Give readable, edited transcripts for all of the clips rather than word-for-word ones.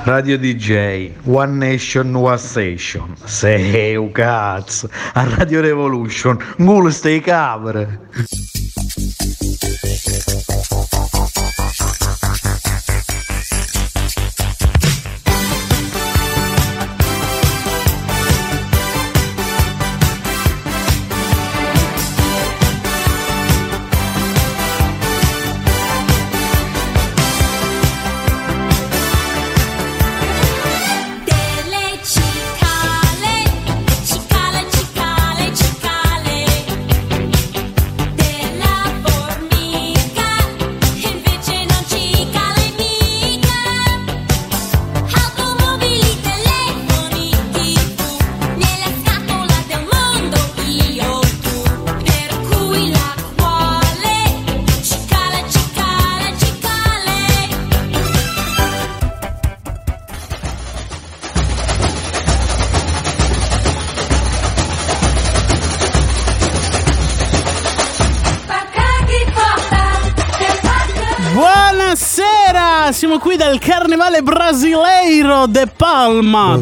Radio DJ, One Nation, One Station. Sei un cazzo. A Radio Revolution, ngulo stai capre. Siamo qui dal carnevale brasileiro de Palma.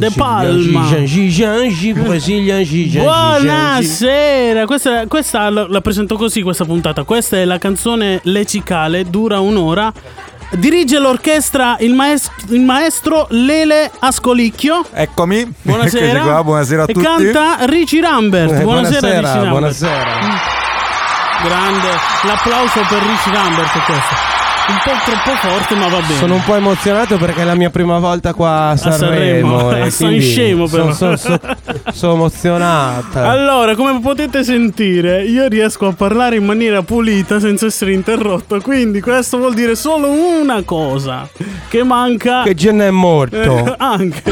Buonasera. Questa la presento così, questa puntata. Questa è la canzone Le Cicale, dura un'ora. Dirige l'orchestra il maestro Lele Ascolicchio. Eccomi. Buonasera. Qua, buonasera a tutti. E canta Richie Rambert. Buonasera Richie Rambert. Buonasera. Grande. L'applauso per Richie Rambert, questo. Un po' troppo forte, ma va bene. Sono un po' emozionato perché è la mia prima volta qua a Sanremo. Sono scemo, però. Sono emozionata. Allora, come potete sentire, io riesco a parlare in maniera pulita senza essere interrotto. Quindi questo vuol dire solo una cosa: che manca. Che Jenna è morto. Anche.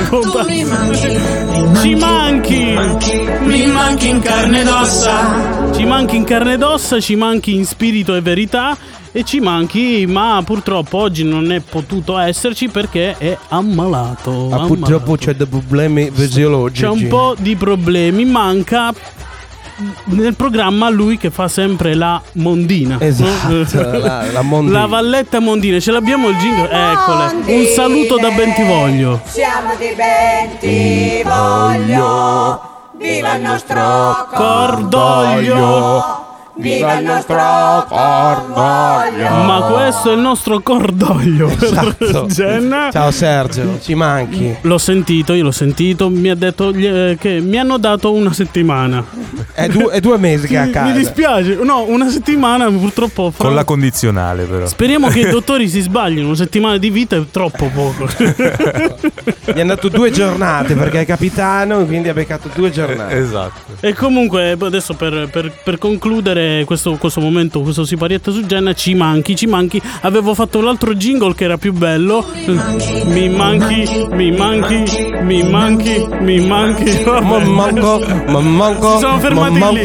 Ci manchi. Mi manchi in carne ed ossa. Ci manchi in carne ed ossa, ci manchi in spirito e verità. E ci manchi, ma purtroppo oggi non è potuto esserci perché è ammalato. Purtroppo c'è dei problemi fisiologici. C'è un po' di problemi. Manca nel programma lui che fa sempre la Mondina. Esatto, la Mondina. La Valletta Mondina. Ce l'abbiamo il jingle? Eccole. Un saluto da Bentivoglio. Siamo di Bentivoglio. Viva il nostro cordoglio. Viva il nostro cordoglio. Ma questo è il nostro cordoglio. Esatto. Jenna. Ciao Sergio, ci manchi. Io l'ho sentito. Mi ha detto che mi hanno dato una settimana. È 2 mesi che è a casa. Mi dispiace. No, una settimana purtroppo. Con la condizionale però. Speriamo che i dottori si sbaglino. Una settimana di vita è troppo poco. Gli hanno dato 2 giornate perché è capitano, quindi ha beccato 2 giornate. Esatto. E comunque adesso per concludere questo momento, questo siparietto su Jenna, ci manchi. Avevo fatto l'altro jingle che era più bello. Mi manchi. Si sono fermati lì.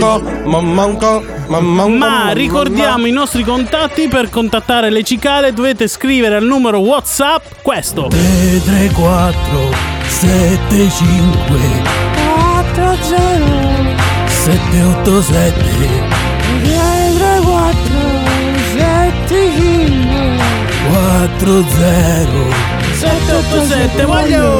Ma ricordiamo i nostri contatti. Per contattare Le Cicale dovete scrivere al numero WhatsApp questo: 334 75 40 787 787. Voglio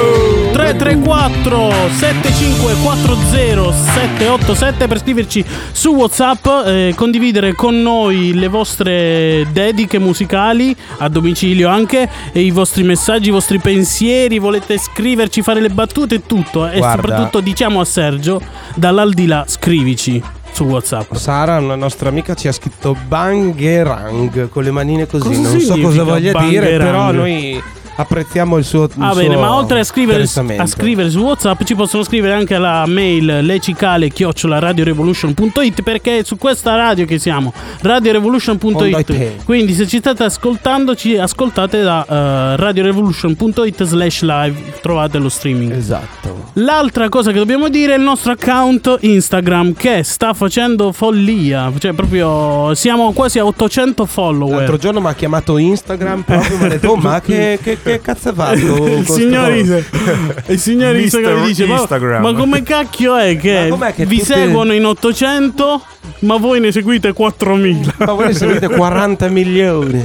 334 7540 787 per scriverci su WhatsApp, condividere con noi le vostre dediche musicali a domicilio anche, e i vostri messaggi, i vostri pensieri. Volete scriverci, fare le battute e tutto. E soprattutto diciamo a Sergio, dall'aldilà scrivici su WhatsApp. Sara, una nostra amica, ci ha scritto Bangerang con le manine così. Cosa non so cosa voglia Bangerang? dire, però noi apprezziamo il suo bene, ma oltre a scrivere su WhatsApp ci possono scrivere anche alla mail lecicale@radiorevolution.it, perché è su questa radio che siamo, radiorevolution.it. Quindi se ci state ascoltando, ci ascoltate da radiorevolution.it/live, trovate lo streaming. Esatto. L'altra cosa che dobbiamo dire è il nostro account Instagram, che sta facendo follia, cioè proprio siamo quasi a 800 follower. L'altro giorno mi ha chiamato Instagram proprio, mi ha detto: oh, ma che cazzo hai fatto? Il signor Instagram dice: ma come cacchio è che vi seguono in 800 ma voi ne seguite 4.000? Ma voi ne seguite 40 milioni.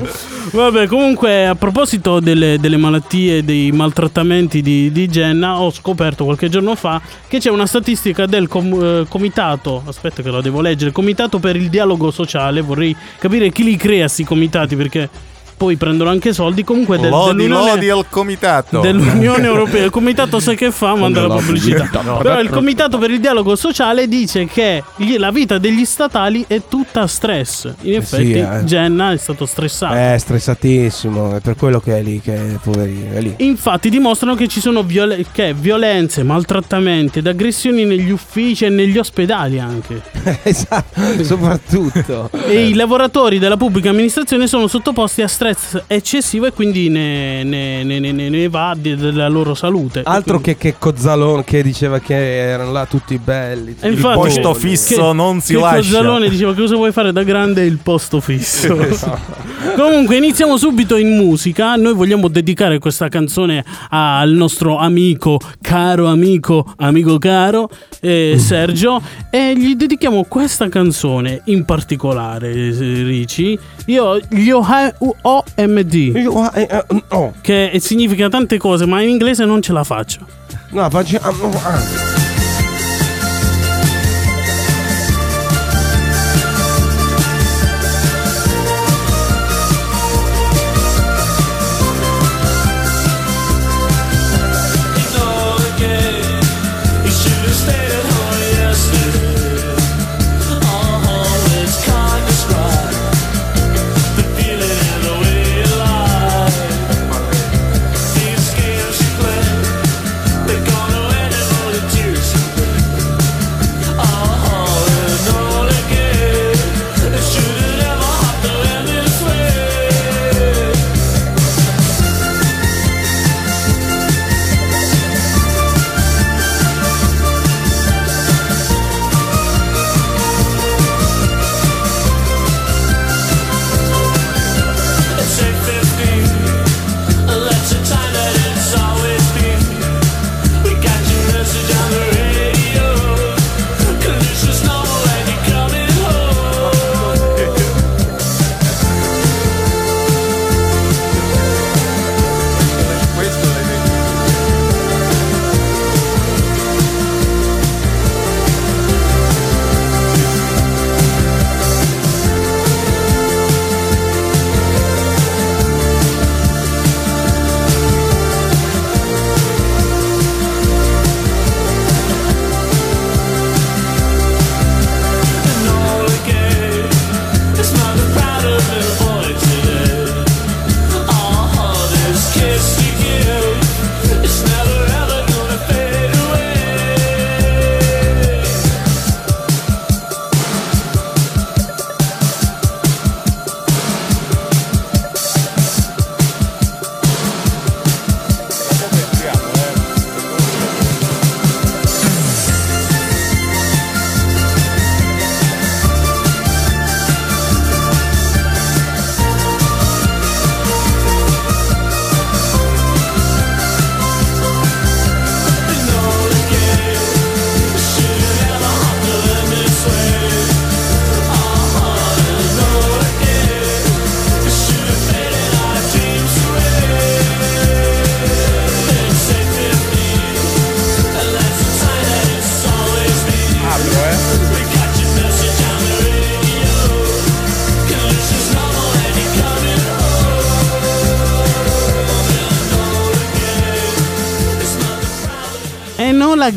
Vabbè, comunque, a proposito delle malattie, dei maltrattamenti di Jenna, ho scoperto qualche giorno fa che c'è una statistica del comitato. Aspetta che lo devo leggere. Comitato per il dialogo sociale. Vorrei capire chi li crea sti comitati, perché poi prendono anche soldi. Comunque lodi al comitato dell'Unione Europea. Il comitato sai che fa? Manda la pubblicità. Però il comitato per il dialogo sociale dice che la vita degli statali è tutta stress. In effetti Jenna è stato stressato. È stressatissimo, è per quello che è lì, che è poverino, è lì. Infatti dimostrano che ci sono violenze, maltrattamenti ed aggressioni negli uffici e negli ospedali anche. Esatto, soprattutto. E i lavoratori della pubblica amministrazione sono sottoposti a stress eccessivo e quindi ne va della loro salute. Altro che Cozzalone che diceva che erano là tutti belli. E infatti, il posto fisso non si lascia. Cozzalone diceva che cosa vuoi fare da grande il posto fisso. Comunque iniziamo subito in musica. Noi vogliamo dedicare questa canzone al nostro amico caro Sergio, e gli dedichiamo questa canzone in particolare, Ricci. Io gli OMD, che significa tante cose, ma in inglese non ce la faccio. No, faccio. Enola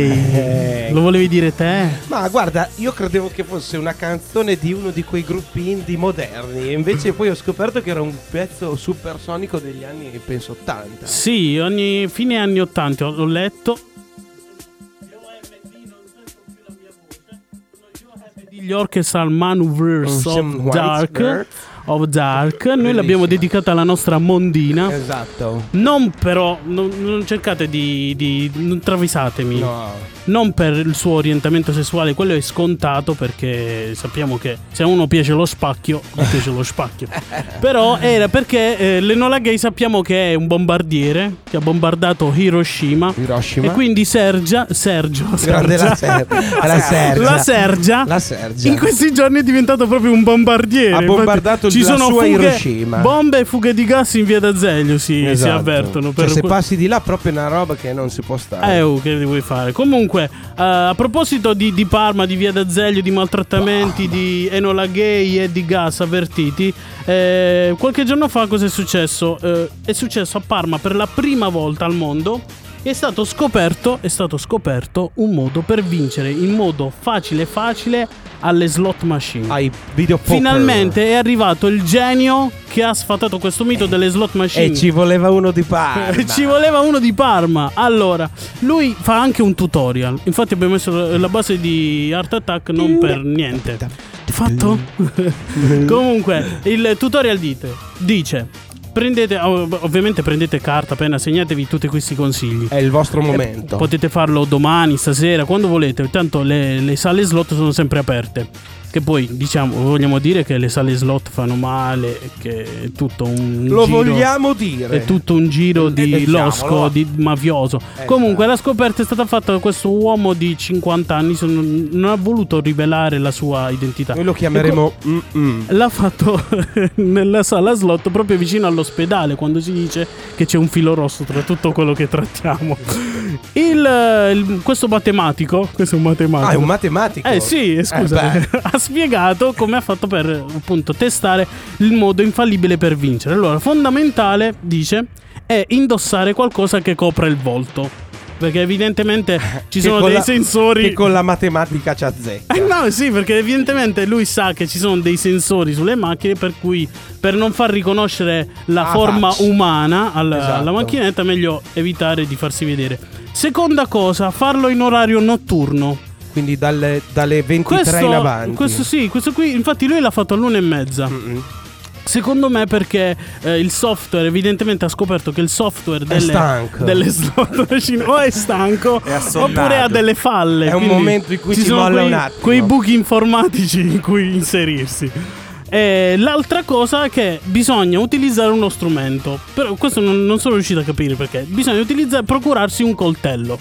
Gay. Lo volevi dire te? Ma guarda, io credevo che fosse una canzone di uno di quei gruppi indie moderni, e invece poi ho scoperto che era un pezzo supersonico degli anni, penso, 80. Sì, fine anni 80 ho letto. Gli Orchestral Maneuvers of Dark. Noi l'abbiamo dedicata alla nostra Mondina. Esatto. Non cercate di non travisatemi. No. non per il suo orientamento sessuale, quello è scontato perché sappiamo che se a uno piace lo spacchio, gli piace lo spacchio. Però era perché l'Enola Gay sappiamo che è un bombardiere che ha bombardato Hiroshima. E quindi la Sergia in questi giorni è diventato proprio un bombardiere. Ha bombardato ci sono sua fughe, Hiroshima. bombe e fughe di gas in via d'Azeglio si avvertono. Cioè, se passi di là proprio è una roba che non si può stare. Che vuoi fare? Comunque, a proposito di Parma, di via d'Azeglio, di maltrattamenti, di Enola Gay e di gas avvertiti, qualche giorno fa cosa è successo? È successo a Parma per la prima volta al mondo. È stato scoperto un modo per vincere in modo facile alle slot machine. Ai video poker. Finalmente è arrivato il genio che ha sfatato questo mito delle slot machine. E ci voleva uno di Parma. Allora, lui fa anche un tutorial. Infatti abbiamo messo la base di Art Attack non per niente. Fatto? Comunque, il tutorial dice: ovviamente prendete carta, penna, segnatevi tutti questi consigli. È il vostro momento. Potete farlo domani, stasera, quando volete. Tanto le sale slot sono sempre aperte. Che poi vogliamo dire che le sale slot fanno male, che è tutto un Lo giro, vogliamo dire. è tutto un giro di losco, di mafioso. Comunque la scoperta è stata fatta da questo uomo di 50 anni, non ha voluto rivelare la sua identità. Noi lo chiameremo L'ha fatto nella sala slot proprio vicino all'ospedale, quando si dice che c'è un filo rosso tra tutto quello che trattiamo. Questo matematico, questo è un matematico. Ah, è un matematico? Sì, scusa. Ha spiegato come ha fatto per appunto testare il modo infallibile per vincere. Allora, fondamentale, dice, è indossare qualcosa che copra il volto. Perché evidentemente ci sono dei sensori che con la matematica ci azzecca. No, sì, perché evidentemente lui sa che ci sono dei sensori sulle macchine, per cui per non far riconoscere la forma umana alla macchinetta, meglio evitare di farsi vedere. Seconda cosa, farlo in orario notturno. Quindi dalle 23 in avanti. Questo qui, infatti lui l'ha fatto all'1:30. Secondo me perché il software evidentemente ha scoperto che il software delle slot machine o è stanco oppure ha delle falle. È un momento in cui ci si sono molla un attimo. quei buchi informatici in cui inserirsi. L'altra cosa è che bisogna utilizzare uno strumento. Però questo non sono riuscito a capire perché. Bisogna procurarsi un coltello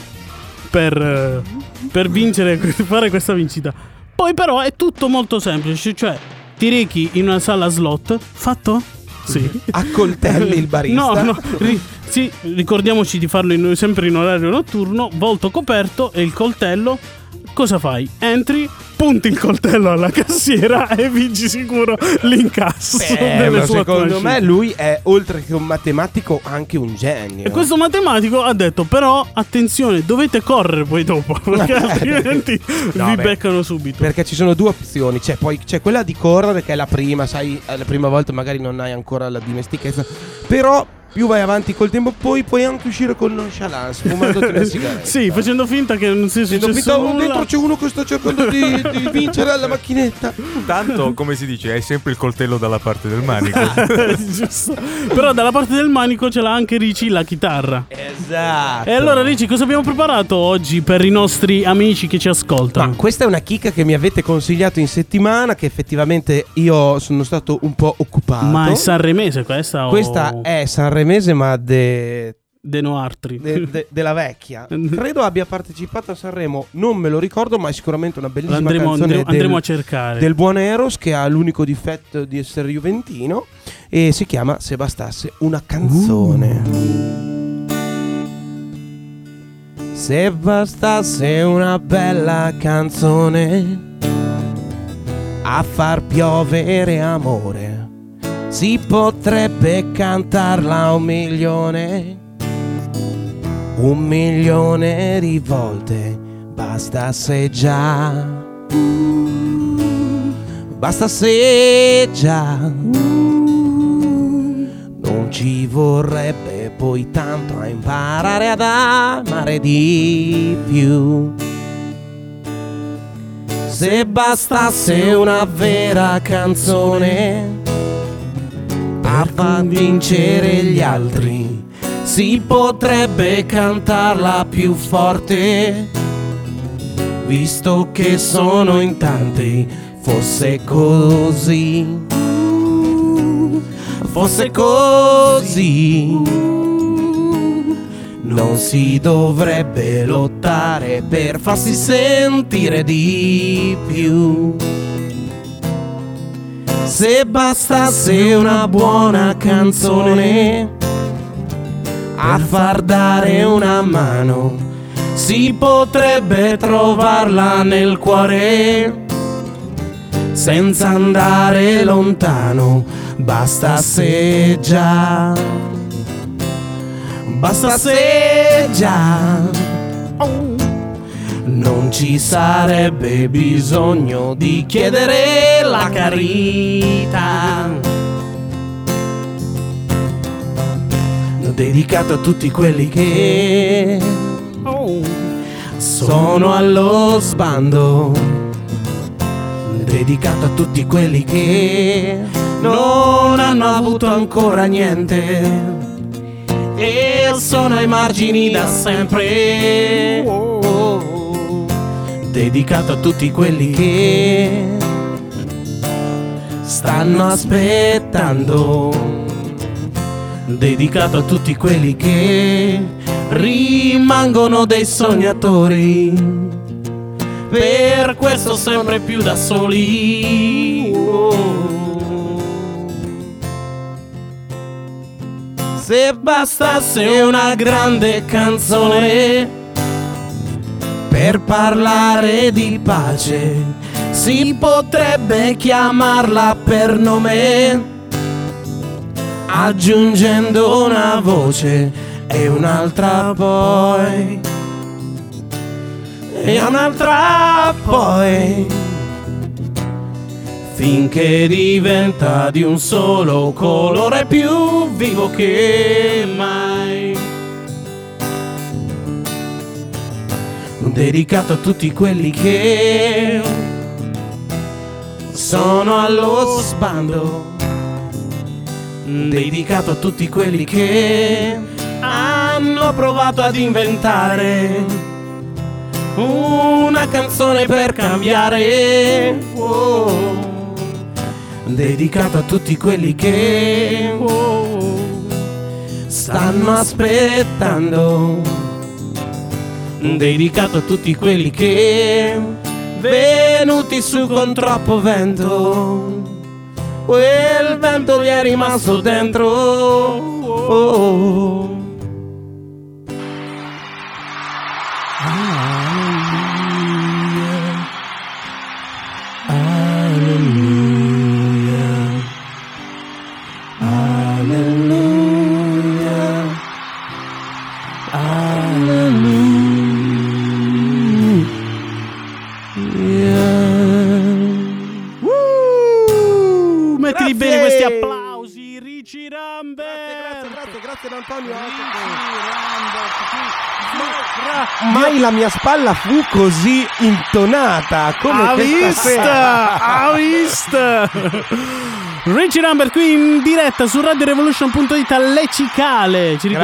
per vincere, fare questa vincita. Poi però è tutto molto semplice, cioè ti rechi in una sala slot. Fatto? Sì. Accoltelli il barista. No. Sì, ricordiamoci di farlo sempre in orario notturno. Volto coperto e il coltello. Cosa fai? Entri, punti il coltello alla cassiera e vinci sicuro l'incasso. Ma secondo me lui è, oltre che un matematico, anche un genio. E questo matematico ha detto: però attenzione, dovete correre poi dopo, perché altrimenti vi beccano subito. Perché ci sono due opzioni. C'è quella di correre, che è la prima. Sai, la prima volta magari non hai ancora la dimestichezza, però più vai avanti col tempo, poi puoi anche uscire con nonchalance, fumandoti una sigaretta. Sì, facendo finta che non sia successo nulla. Dentro c'è uno che sta cercando di vincere alla macchinetta. Tanto, come si dice, hai sempre il coltello dalla parte del manico. Giusto. Però dalla parte del manico ce l'ha anche Ricci la chitarra. Esatto. E allora Ricci, cosa abbiamo preparato oggi per i nostri amici che ci ascoltano? Ma questa è una chicca che mi avete consigliato in settimana, che effettivamente io sono stato un po' occupato. Ma è sanremese questa? Questa è sanremese, ma De Noartri della vecchia. Credo abbia partecipato a Sanremo, non me lo ricordo, ma è sicuramente una bellissima canzone. Andremo a cercare. Del buon Eros, che ha l'unico difetto di essere juventino, e si chiama Se bastasse una canzone. Se bastasse una bella canzone a far piovere amore, si potrebbe cantarla 1.000.000 di volte. Bastasse già, bastasse già, non ci vorrebbe poi tanto a imparare ad amare di più. Se bastasse una vera canzone a far vincere gli altri, si potrebbe cantarla più forte. visto che sono in tanti, fosse così, fosse così, non si dovrebbe lottare per farsi sentire di più. Se bastasse una buona canzone a far dare una mano, si potrebbe trovarla nel cuore senza andare lontano. Bastasse già, bastasse già, non ci sarebbe bisogno di chiedere la carità. Dedicato a tutti quelli che sono allo sbando, dedicato a tutti quelli che non hanno avuto ancora niente e sono ai margini da sempre. Dedicato a tutti quelli che stanno aspettando, dedicato a tutti quelli che rimangono dei sognatori, per questo sempre più da soli. Se bastasse una grande canzone per parlare di pace, si potrebbe chiamarla per nome, aggiungendo una voce e un'altra poi, e un'altra poi, finché diventa di un solo colore più vivo che mai. Dedicato a tutti quelli che sono allo sbando, dedicato a tutti quelli che hanno provato ad inventare una canzone per cambiare. Dedicato a tutti quelli che stanno aspettando, dedicato a tutti quelli che venuti su con troppo vento, quel vento gli è rimasto dentro. Mettili bene questi applausi, Richie Rambert. Grazie Antonio. Mai la mia spalla fu così intonata come questa sera. Ha vista. Richie Rambert qui in diretta su radiorevolution.it alle Cicale. Ci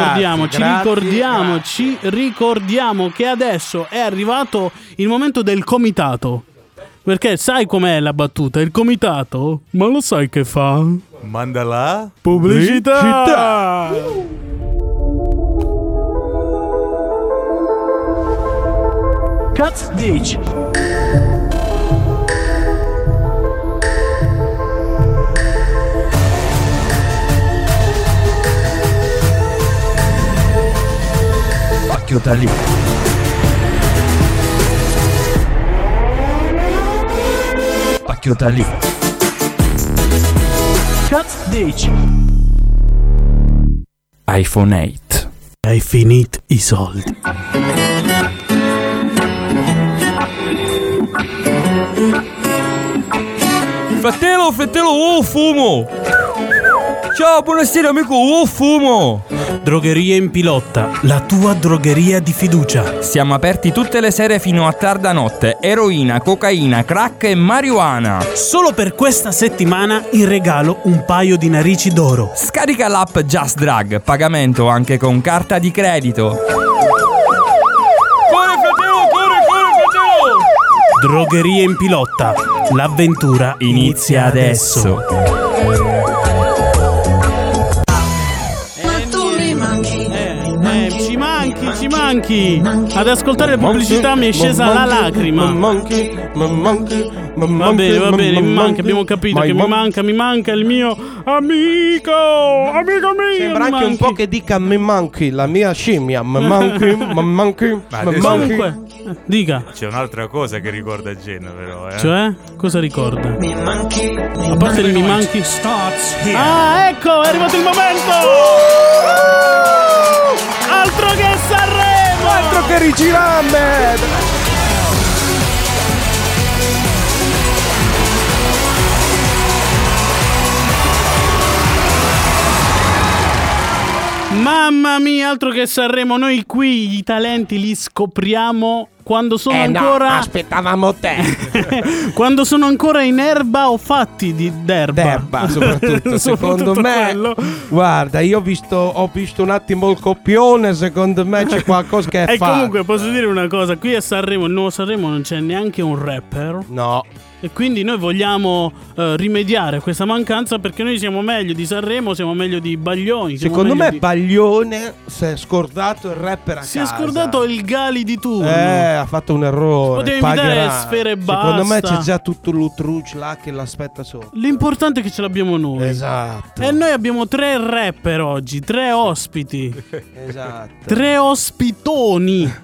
ricordiamo che adesso è arrivato il momento del comitato. Perché sai com'è la battuta? Il comitato? Ma lo sai che fa? Manda la pubblicità. Cazzo dici? Pacchiota lì. Pacchiota lì. Cazzo dici? iPhone 8. Hai finito i soldi. Fratello, oh fumo! Ciao, buonasera amico, oh fumo! Drogheria in Pilotta, la tua drogheria di fiducia. Siamo aperti tutte le sere fino a tarda notte. Eroina, cocaina, crack e marijuana. Solo per questa settimana in regalo un paio di narici d'oro. Scarica l'app Just Drug, pagamento anche con carta di credito. Corre fratello! Drogherie in Pilotta. L'avventura inizia adesso. Ci manchi. Ad ascoltare le pubblicità mi è scesa la lacrima. Va bene, mi manca, abbiamo capito che mi manca il mio amico mio. Sembra anche un po' che dica mi manchi la mia scimmia. Mi manchi. Comunque, dica. C'è un'altra cosa che ricorda Jenna, però. Cioè? Cosa ricorda? A parte il mi manchi. Ah, ecco, è arrivato il momento! Altro che Sanremo! Altro che Rigirame! Mamma mia, altro che Sanremo. Noi qui i talenti li scopriamo quando sono ancora... No, aspettavamo te. Quando sono ancora in erba o fatti d'erba. D'erba, soprattutto. Secondo me quello. Guarda, io ho visto un attimo il copione. Secondo me c'è qualcosa che è E fatto. comunque posso dire una cosa. Qui a Sanremo, il nuovo Sanremo, non c'è neanche un rapper. No. E quindi noi vogliamo rimediare a questa mancanza, perché noi siamo meglio di Sanremo, siamo meglio di Baglioni. Secondo me Baglione si è scordato il rapper a casa. Si è scordato il Gali di turno. Ha fatto un errore. Potevi invitare Pagherà. Sfera e basta. Secondo me c'è già tutto l'utruccio là che l'aspetta sopra. L'importante è che ce l'abbiamo noi. Esatto. E noi abbiamo 3 rapper oggi, 3 ospiti. Esatto. 3 ospitoni.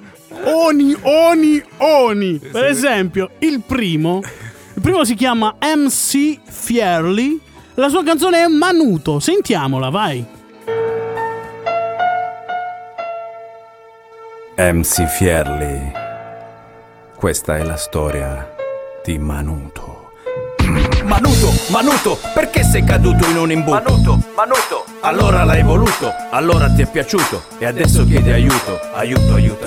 Oni. Per esempio, il primo si chiama MC Fierly. La sua canzone è Manuto. Sentiamola, vai. MC Fierly. Questa è la storia di Manuto. Manuto, perché sei caduto in un imbuto? Manuto, allora l'hai voluto, allora ti è piaciuto e adesso chiedi aiuto. Aiuto.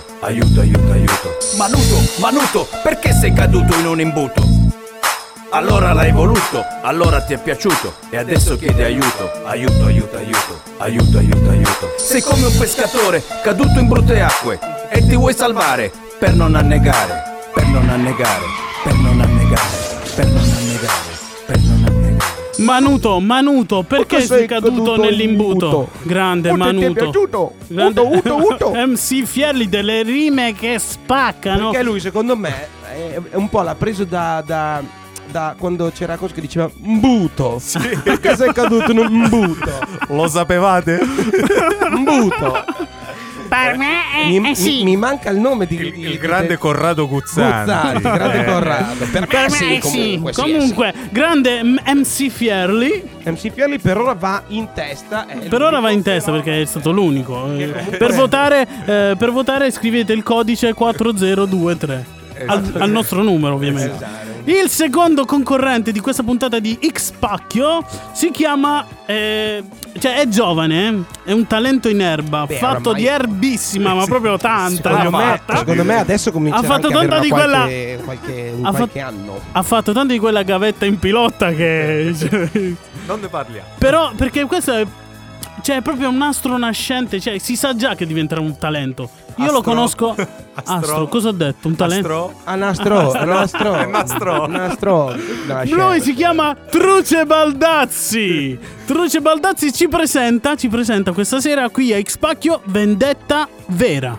Manuto, perché sei caduto in un imbuto? Allora l'hai voluto, allora ti è piaciuto e adesso chiedi aiuto. Aiuto. Sei come un pescatore caduto in brutte acque e ti vuoi salvare per non annegare. Manuto, perché sei caduto nell'imbuto? Grande Manuto. Ti è piaciuto? Grande Uto. MC Fierly, delle rime che spaccano. Perché lui, secondo me, è un po' l'ha preso da quando c'era cosa che diceva mbuto. Sì. Perché sei caduto in un mbuto? Lo sapevate? Mbuto. Per me sì. Mi manca il nome di il grande Corrado Guzzanti. Grande Corrado. Per me sì, comunque, grande MC Fierly. MC Fierly per ora va in testa. Per ora va in testa perché è stato l'unico. Per votare scrivete il codice 4023 al nostro numero, ovviamente. Esatto. Il secondo concorrente di questa puntata di X Pacchio si chiama è giovane, è un talento in erba. Fatto ormai... di erbissima, ma proprio tanta. Secondo me adesso comincia ha fatto tanta di quella qualche anno. Ha fatto tanta di quella gavetta in pilota che non ne parliamo. Però perché questo è proprio un astro nascente, si sa già che diventerà un talento. Io lo conosco. Astro, cosa ho detto? Un talento? Nastro. Lui si chiama Truce Baldazzi. Truce Baldazzi ci presenta questa sera qui a X Pacchio Vendetta Vera.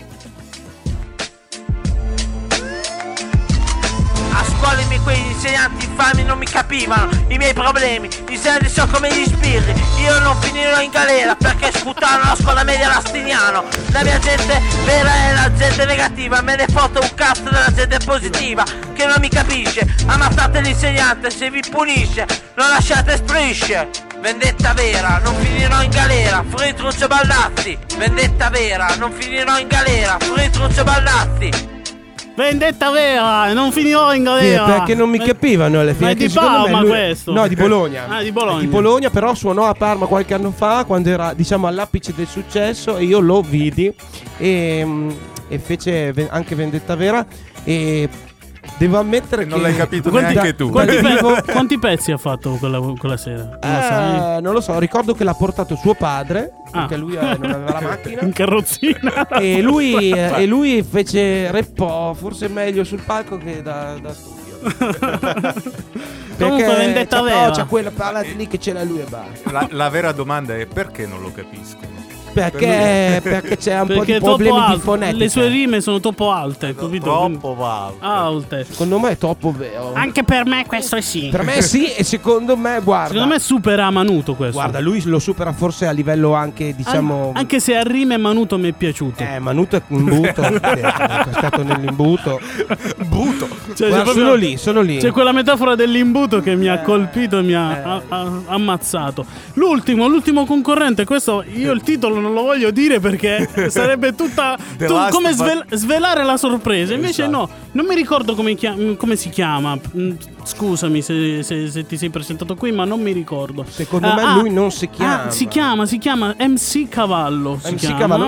Quegli insegnanti infami non mi capivano i miei problemi, gli insegnanti sono come gli spirri. Io non finirò in galera perché sputano la scuola media Lastiniano. La mia gente vera è la gente negativa, me ne foto un cazzo della gente positiva che non mi capisce. Ammazzate l'insegnante, se vi punisce non lasciate strisce. Vendetta vera, non finirò in galera, fuori Truccio Baldazzi. Vendetta vera, non finirò in galera, fuori Truccio Baldazzi. Vendetta vera, non finirò in galera. Perché non mi capivano alle fine. Ma è di Parma questo? No, di Bologna. Di Bologna. Di Bologna, però suonò a Parma qualche anno fa, quando era, diciamo, all'apice del successo, e io lo vidi e fece anche Vendetta Vera e Devo ammettere Non che l'hai capito neanche tu. Quanti pezzi ha fatto quella sera? Non lo sai? Non lo so, ricordo che l'ha portato suo padre, perché lui non aveva la macchina. In carrozzina. E lui fece reppò forse meglio sul palco che da studio. Comunque vendetta vera. C'è quella palla lì che ce l'ha lui e basta. La vera domanda è perché non lo capisco. Perché c'è un po' di problemi di fonetica. Le sue rime sono troppo alte, capito? Troppo alte. Secondo me è troppo vero. Anche per me questo è sì. Per me sì, e secondo me, guarda. Secondo me supera Manuto questo. Guarda, lui lo supera forse a livello anche, diciamo. Anche se a rime Manuto mi è piaciuto. Manuto è un imbuto. È stato nell'imbuto. Buto. Cioè, guarda, sono lì. C'è quella metafora dell'imbuto che mi ha colpito e mi ha ammazzato. L'ultimo concorrente, questo io il titolo non lo voglio dire perché sarebbe tutta come svelare la sorpresa. Invece no, non mi ricordo come si chiama. Scusami se ti sei presentato qui, ma non mi ricordo. Secondo me lui non si chiama. Si chiama MC Cavallo. Cavallo.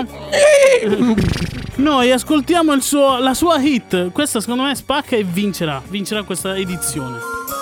Noi ascoltiamo la sua hit. Questa secondo me spacca e vincerà questa edizione.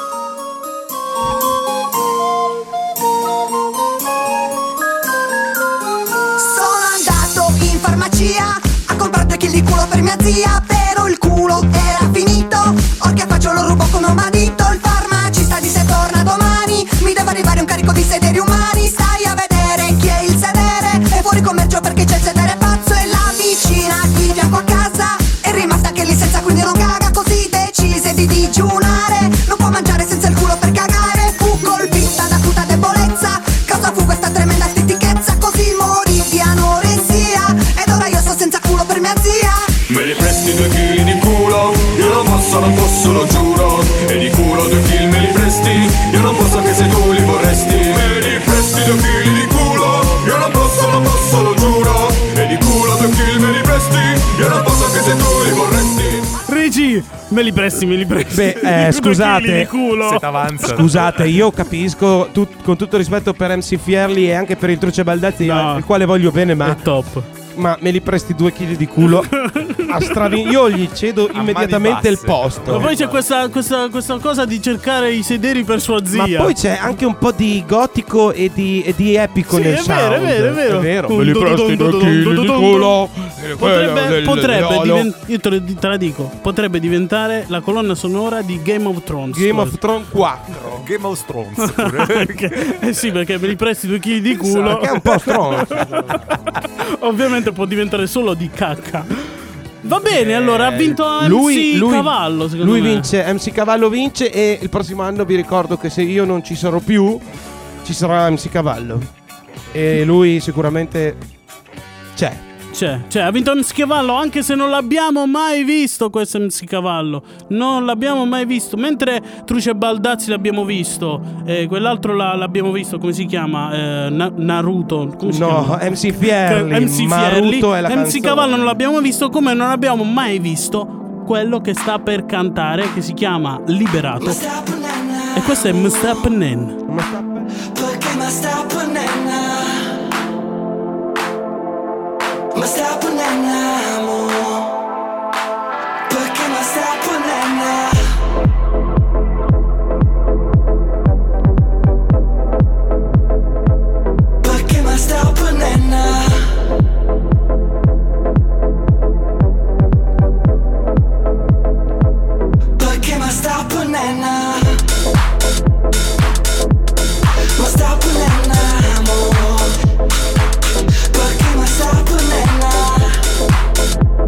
Ha comprato 2 chili di culo per mia zia, però il culo era finito. Or che faccio, lo rubo come un marito. Il farmacista disse torna domani, mi deve arrivare un carico di sederi umani. Stai a vedere chi è il sedere, è fuori commercio perché c'è il sedere pazzo. E la vicina qui fianco a casa è rimasta che licenza, quindi non caga. Così decise di digiunare, non può mangiare senza il culo per cagare. Fu colpita da acuta debolezza, cosa fu questa tremenda stitichezza? Così morì di anoressia ed ora io sto senza culo per mia zia. Me li presti 2 chili di culo? Io non posso, lo giuro. E di culo 2 chili me li presti? Io non posso anche se tu li vorresti. Me li presti 2 chili di culo? Io non posso, lo giuro. E di culo 2 chili me li presti? Io non posso anche se tu li vorresti. Rigi, me li presti. Beh, scusate, Scusate, io capisco con tutto rispetto per MC Fierli e anche per il Truce Baldazzi, al quale voglio bene, ma è top. Ma me li presti 2 chili di culo? Io gli cedo immediatamente il posto. Ma poi c'è questa cosa di cercare i sederi per sua zia. Ma poi c'è anche un po' di gotico e di epico nel sound. È vero. Me li presti 2 chili di culo? Potrebbe io te la dico, potrebbe diventare la colonna sonora di Game of Thrones. Game of Thrones 4. Game of Thrones pure. Sì, perché me li presti 2 chili di culo. Che è un po' stronzo. Ovviamente può diventare solo di cacca. Va bene, allora ha vinto MC Cavallo, secondo me. Lui vince, MC Cavallo vince, e il prossimo anno vi ricordo che se io non ci sarò più, ci sarà MC Cavallo. E lui sicuramente c'è. Ha vinto MC Cavallo, anche se non l'abbiamo mai visto questo MC Cavallo. Non l'abbiamo mai visto. Mentre Truce Baldazzi l'abbiamo visto, quell'altro l'abbiamo visto, come si chiama? Naruto. Come si chiama? MC Fierli. Maruto è la MC canzone. Cavallo non l'abbiamo visto, come non abbiamo mai visto quello che sta per cantare, che si chiama Liberato. E questo è Mustap Nen. Perché Mustap Nen? Ma sta ponendo, perché ma sta ponendo. Perché ma sta ponendo. Perché ma sta ponendo. Ma sta ponendo. Perché ma sta ponendo.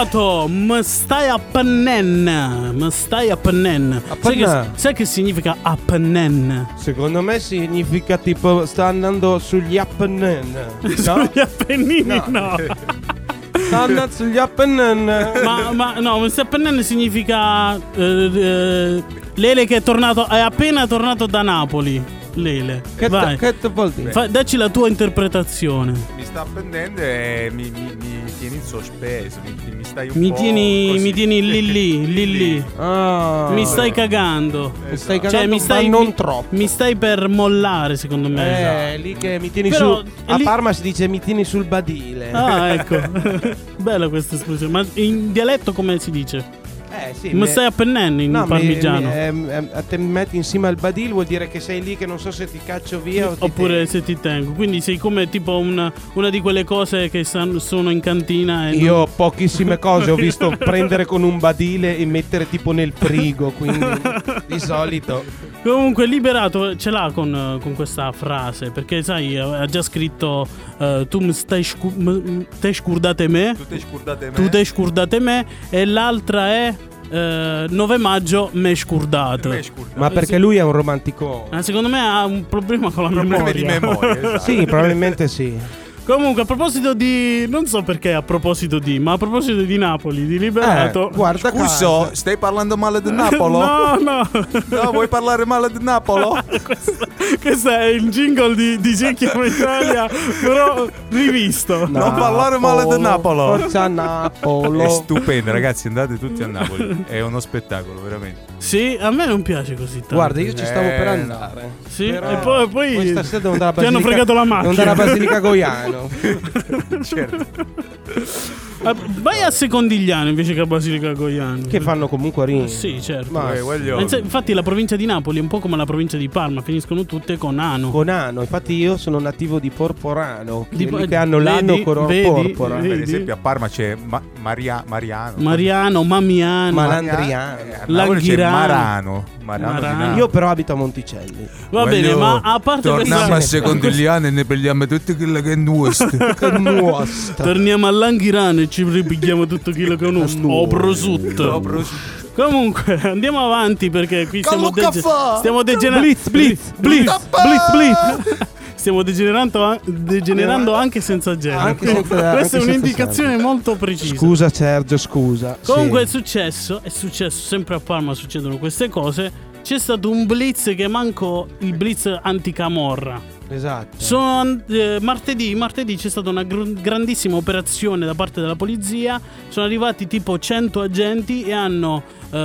liberato. M stai a pennen. Sai che significa appennen? Secondo me significa tipo sta andando sugli Appennin. No? Sugli Appennini no. Sta andando sugli Appennin. Ma no, M stai a pennen significa Lele che è appena tornato da Napoli. Lele, vai. Che vuol dire? Dacci la tua interpretazione. Mi sta prendendo e mi tieni in sospeso. Mi stai un po' mi tieni lì. Ah. Mi stai cagando. Mi stai cagando, ma non troppo. Mi stai per mollare, secondo me. Lì che mi tieni Però, su. A Parma si dice mi tieni sul badile. Ah, ecco. Bella questa espressione. Ma in dialetto come si dice? Sì, ma stai a pennelli in parmigiano. A te mi metti insieme al badil vuol dire che sei lì che non so se ti caccio via oppure se ti tengo. Quindi sei come tipo una di quelle cose che sono in cantina. Io ho pochissime cose ho visto prendere con un badile e mettere tipo nel frigo. Quindi di solito. Comunque liberato ce l'ha con questa frase. Perché sai ha già scritto tu mi stai scurdate me. Tu te scurdate me. E l'altra è 9 maggio me scurdato. Ma perché lui è un romantico. Secondo me ha un problema con la memoria. Di memoria, esatto. Sì, probabilmente sì. Comunque a proposito di non so perché ma a proposito di Napoli, di Liberato. Guarda Scusa, stai parlando male di Napoli? No, vuoi parlare male di Napoli? questo è il jingle di Cerchiamo Italia, però rivisto. Non parlare male di Napoli. Forza Napoli. È stupendo, ragazzi, andate tutti a Napoli. È uno spettacolo, veramente. Sì, a me non piace così tanto. Guarda, io ci stavo per andare. Sì, però e poi stasera devo andare a ti hanno fregato la macchina. Devo andare a Basilica Goiano. Certo. Vai a Secondigliano invece che a Basilica Goiano. Che fanno comunque rinno. Sì, certo. Ma infatti la provincia di Napoli è un po' come la provincia di Parma, finiscono tutte con ano. Con ano, infatti io sono nativo di Porporano, che hanno l'ano con porpora. Per esempio a Parma c'è Mariano, Mamiano, Malandriano, Langhirano, Marano. Io però abito a Monticelli. Va bene, ma a parte torniamo a Secondigliano e ne prendiamo tutto quello che è nostro. Torniamo a Langhirano e ci ripigliamo tutto quello che è nostro. O prosciutto. Comunque andiamo avanti perché qui stiamo degenerando. Blitz. Stiamo degenerando anche senza genere. Questa è un'indicazione molto precisa. Scusa Sergio, scusa. Comunque è successo sempre a Parma succedono queste cose. C'è stato un blitz che manco il blitz anticamorra. Esatto. Martedì c'è stata una grandissima operazione da parte della polizia. Sono arrivati tipo 100 agenti e hanno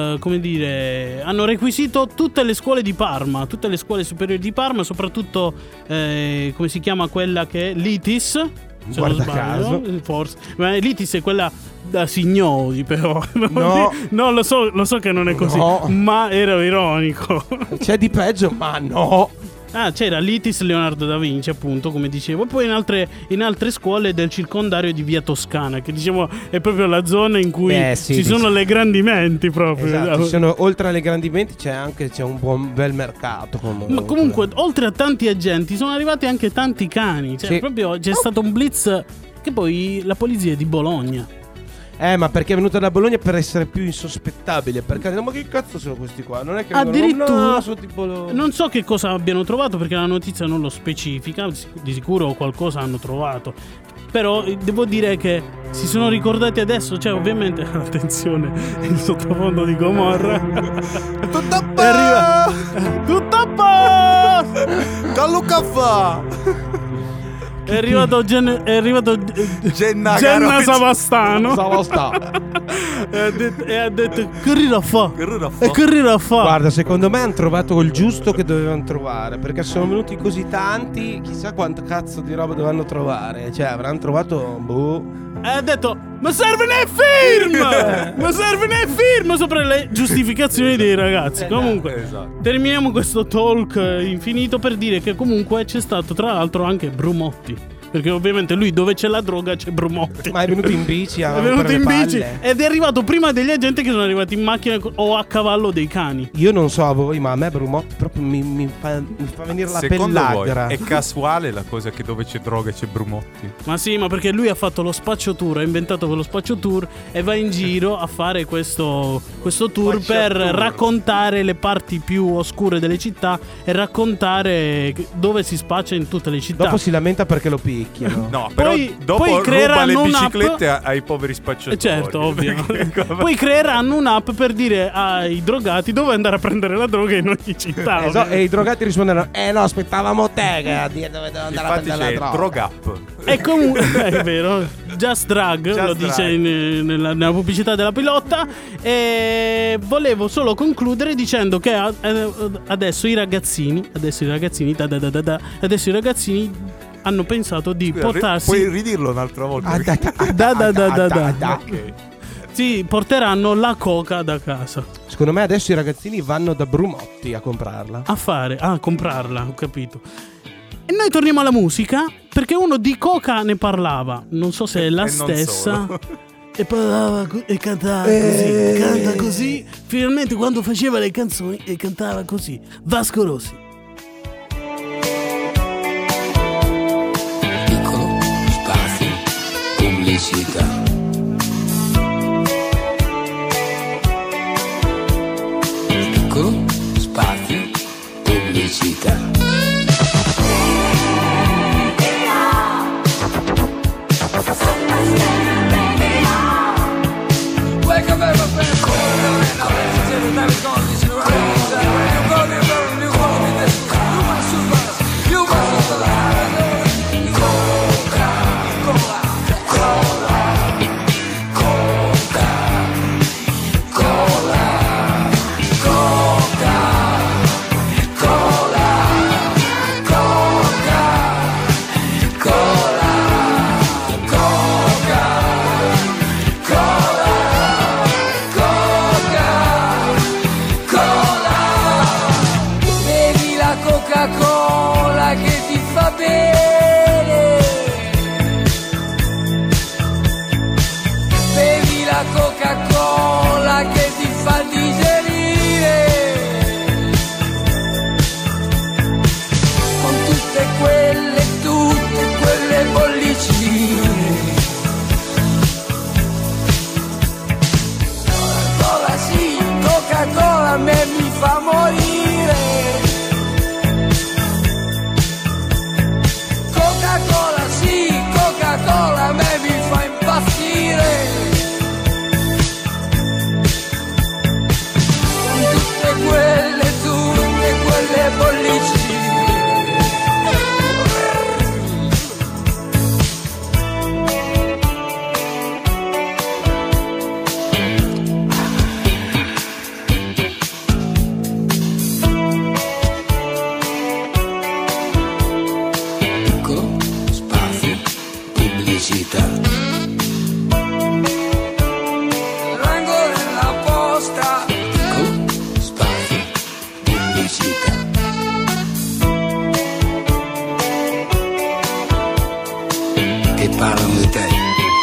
requisito tutte le scuole di Parma, tutte le scuole superiori di Parma, soprattutto come si chiama quella che è l'ITIS. Guarda caso. Forse. Ma l'ITIS è quella da signori, però. No, lo so che non è così. No. Ma ero ironico. C'è di peggio, ma no. C'era l'ITIS Leonardo da Vinci, appunto, come dicevo. E poi in altre scuole del circondario di Via Toscana, che diciamo è proprio la zona in cui ci sono le grandi menti proprio. Esatto, oltre alle grandi menti c'è un bel mercato comunque. Ma comunque, oltre a tanti agenti, sono arrivati anche tanti cani. Cioè, proprio c'è stato un blitz che poi la polizia è di Bologna. Ma perché è venuta da Bologna per essere più insospettabile. Perché ma che cazzo sono questi qua? Non è che addirittura non so che cosa abbiano trovato, perché la notizia non lo specifica. Di sicuro qualcosa hanno trovato. Però devo dire che si sono ricordati adesso. Cioè ovviamente attenzione, il sottofondo di Gomorra. Tutto a posto. Calluca fa. È arrivato Genna Savastano e ha detto che rira fa. Guarda, secondo me hanno trovato il giusto che dovevano trovare, perché sono venuti così tanti, chissà quanto cazzo di roba dovevano trovare. Cioè avranno trovato e ha detto ma serve ne firma sopra le giustificazioni dei ragazzi. Comunque terminiamo questo talk infinito per dire che comunque c'è stato tra l'altro anche Brumotti. perché ovviamente lui dove c'è la droga c'è Brumotti. Ma è venuto in bici, è venuto in bici ed è arrivato prima degli agenti che sono arrivati in macchina o a cavallo dei cani. Io non so a voi, ma a me Brumotti proprio mi fa venire la pellagra. È casuale la cosa che dove c'è droga c'è Brumotti? Ma sì, ma perché lui ha fatto lo spaccio tour, ha inventato quello spaccio tour e va in giro a fare questo tour per raccontare le parti più oscure delle città e raccontare dove si spaccia in tutte le città. Dopo si lamenta perché lo picchiano. No, però dopo ruba le biciclette ai poveri spacciatori. Certo, ovvio. Poi creeranno un'app per dire ai drogati dove andare a prendere la droga in ogni città. E i drogati risponderanno: no, aspettavamo te che a dire dove devo andare a prendere la droga. Drog-app. E comunque è vero, Just Drug lo dice nella pubblicità della Pilotta. E volevo solo concludere dicendo che adesso i ragazzini hanno pensato di portarsi. Puoi ridirlo un'altra volta? Ok. Sì, porteranno la coca da casa. Secondo me adesso i ragazzini vanno da Brumotti a comprarla. A comprarla, ho capito. E noi torniamo alla musica, perché uno di coca ne parlava, non so se è la stessa. E parlava e cantava così, canta così. Finalmente quando faceva le canzoni e cantava così. Vasco Rossi. Piccolo spazio, pubblicità. Piccolo spazio, pubblicità. A me mi fa morire. Coca-Cola, sì, Coca-Cola a me mi fa impazzire. Con tutte quelle bollicine. Rango nella posta, spazio, pubblicità. Che parlano di te.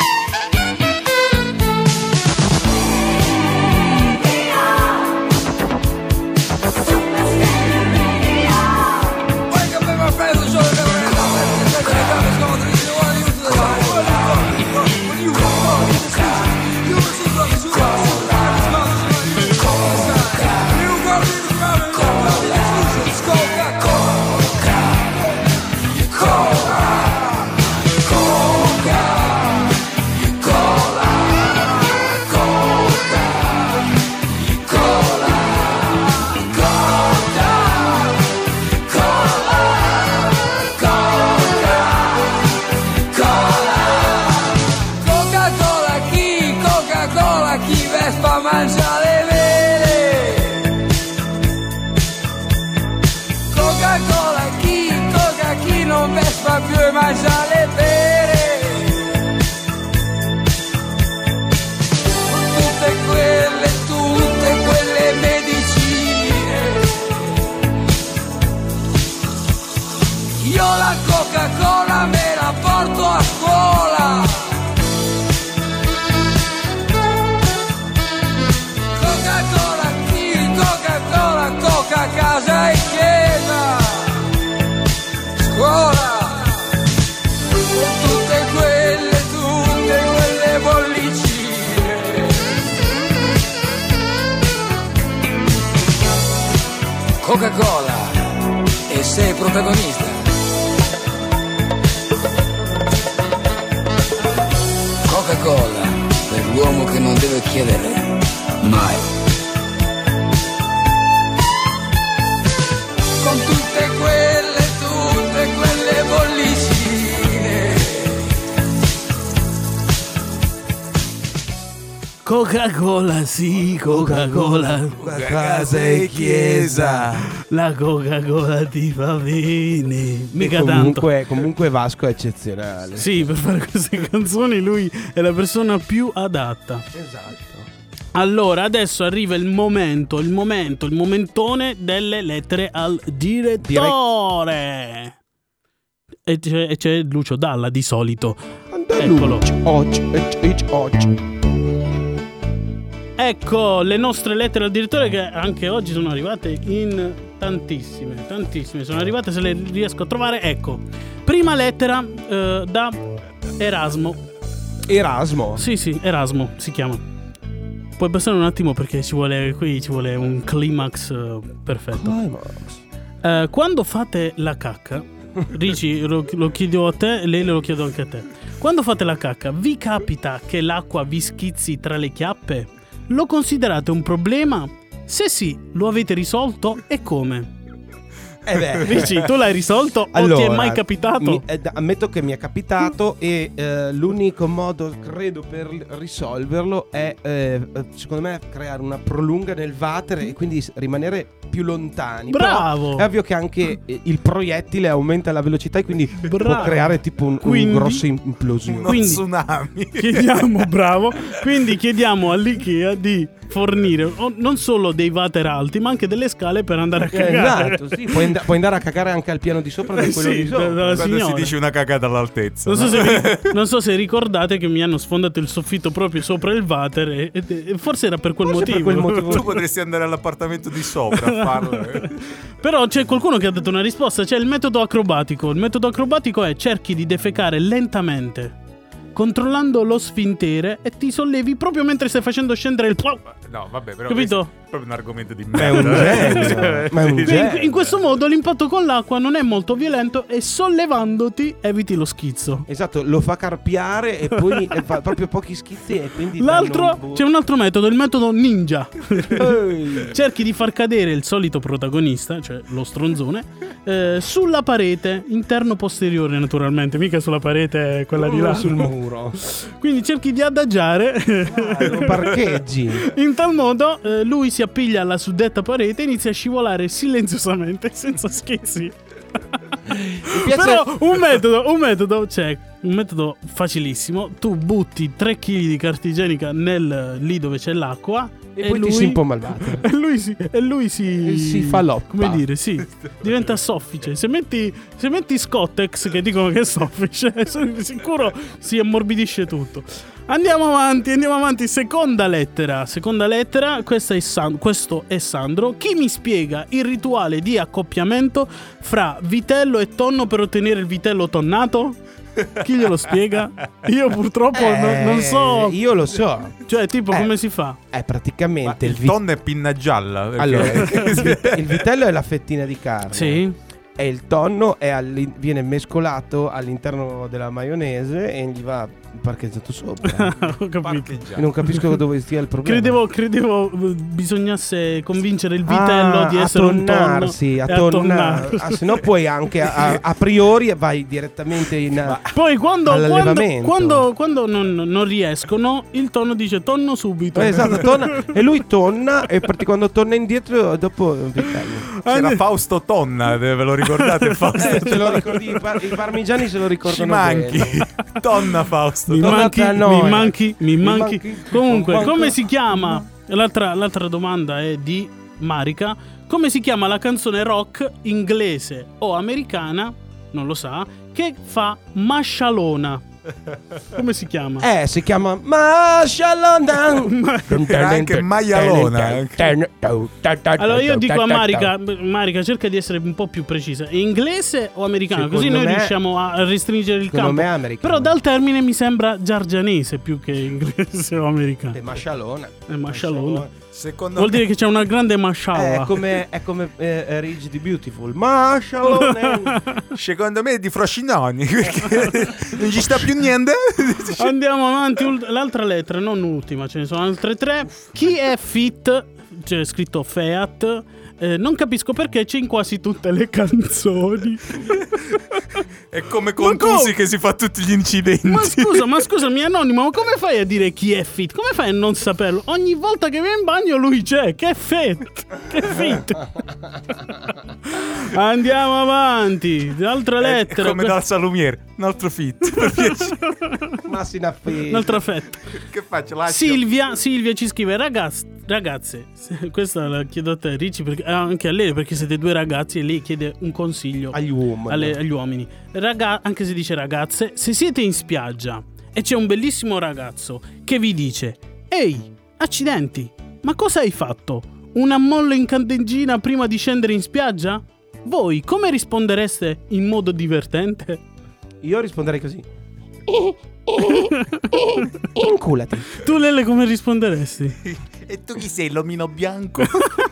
Mangia le vele. Coca-Cola chi non vespa più e mangia le pere. Con tutte quelle medicine. Io la Coca-Cola me la porto Coca-Cola e sei protagonista. Coca-Cola per l'uomo che non deve chiedere mai. Con tutte quelle bollicine. Coca-Cola, sì, Coca-Cola. Casa e chiesa. La Coca-Cola ti fa bene. Mica tanto. Comunque Vasco è eccezionale. Sì, per fare queste canzoni lui è la persona più adatta. Esatto. Allora, adesso arriva il momentone delle lettere al direttore. E c'è Lucio Dalla di solito. Eccolo. Ecco le nostre lettere al direttore, che anche oggi sono arrivate in tantissime. Sono arrivate, se le riesco a trovare. Ecco, prima lettera da Erasmo. Erasmo? Sì, Erasmo si chiama. Puoi passare un attimo perché ci vuole un climax perfetto. Quando fate la cacca, Ricci, lo chiedo a te, lei lo chiedo anche a te. Quando fate la cacca, vi capita che l'acqua vi schizzi tra le chiappe? Lo considerate un problema? Se sì, lo avete risolto e come? Ricci, tu l'hai risolto o ti è mai capitato? Ammetto che mi è capitato e l'unico modo, credo, per risolverlo è, secondo me, creare una prolunga nel water e quindi rimanere più lontani. Bravo! Però è ovvio che anche il proiettile aumenta la velocità e quindi può creare tipo un grosso implosione. Uno tsunami. Quindi chiediamo all'IKEA di fornire non solo dei water alti ma anche delle scale per andare a cagare. Esatto, sì, puoi andare a cagare anche al piano di sopra da quello di sopra. Quando si dice una cagata all'altezza. Non so se ricordate che mi hanno sfondato il soffitto proprio sopra il water e forse era per quel motivo. Tu potresti andare all'appartamento di sopra a farlo. Però c'è qualcuno che ha dato una risposta. C'è il metodo acrobatico. Il metodo acrobatico è: cerchi di defecare lentamente controllando lo sfintere e ti sollevi proprio mentre stai facendo scendere il No, vabbè, però capito? È proprio un argomento di merda. Ma è un genio. In questo modo l'impatto con l'acqua non è molto violento e sollevandoti eviti lo schizzo. Esatto, lo fa carpiare e poi fa proprio pochi schizzi e quindi c'è un altro metodo, il metodo ninja. Cerchi di far cadere il solito protagonista, cioè lo stronzone, sulla parete interno posteriore, naturalmente, mica sulla parete quella di là, sul muro. Quindi cerchi di adagiare, lo parcheggi. In tal modo lui si appiglia alla suddetta parete e inizia a scivolare silenziosamente senza schizzi. Però un metodo c'è, un metodo facilissimo. Tu butti 3 kg di carta igienica lì dove c'è l'acqua e poi ti si impomma il water. E lui si fa l'oppa. Come dire, sì, diventa soffice. Se metti Scottex, che dicono che è soffice, sono sicuro si ammorbidisce tutto. Andiamo avanti. Seconda lettera. Questo è Sandro. Chi mi spiega il rituale di accoppiamento fra vitello e tonno per ottenere il vitello tonnato? Chi glielo spiega? Io purtroppo non so. Io lo so. Cioè, tipo, come si fa? Praticamente il tonno è pinna gialla. Perché... Allora, il vitello è la fettina di carne. Sì. E il tonno viene mescolato all'interno della maionese e gli va parcheggiato sopra. Ho capito. Non capisco dove stia il problema. Credevo bisognasse convincere il vitello di essere un tonno. A tonnarsi. Se no poi anche a priori vai direttamente poi quando non riescono, il tonno dice tonno subito. Esatto, tonna, e lui tonna e quando torna indietro dopo il vitello. C'era Fausto Tonna, ve lo ricordate? Fausto ce lo ricordi, i parmigiani se lo ricordano. Ci manchi. Tonna Fausto. Mi manchi. Comunque, come si chiama? L'altra domanda è di Marica. Come si chiama la canzone rock inglese o americana, non lo sa, che fa Mascialona? Come si chiama? Si chiama Mashalona. Era anche Maialona. Allora io dico a Marica, cerca di essere un po' più precisa. È inglese o americano? Secondo Così noi me- riusciamo a restringere il secondo campo. me è americano. Però dal termine mi sembra giargianese più che inglese o americano. È Mashalona. È mascialona. Secondo Vuol dire che c'è una grande masciala. È come Ridge di Beautiful. Mashalona. Secondo me è di Froscinoni, perché non ci sta più niente. Andiamo avanti. L'altra lettera, non l'ultima, ce ne sono altre 3. Chi è fit? C'è scritto Feat. Non capisco perché c'è in quasi tutte le canzoni. È come Contusi che si fa tutti gli incidenti. Ma scusami, Anonimo, ma come fai a dire chi è fit? Come fai a non saperlo? Ogni volta che viene in bagno lui c'è. Che è fit? Che fit? Andiamo avanti. Altra lettera. Come dal salumiere. Un altro fit. Per piacere. Massina fit. Un'altra fetta. Che faccio? Lascio. Silvia ci scrive: ragazze, questa la chiedo a te, Ricci, perché, anche a lei, perché siete due ragazzi e lei chiede un consiglio agli uomini. Anche se dice ragazze, se siete in spiaggia e c'è un bellissimo ragazzo che vi dice: ehi, accidenti, ma cosa hai fatto? Un ammollo in candeggina prima di scendere in spiaggia? Voi come rispondereste in modo divertente? Io risponderei così. Inculati. Tu, Lele, come risponderesti? E tu chi sei, l'omino bianco?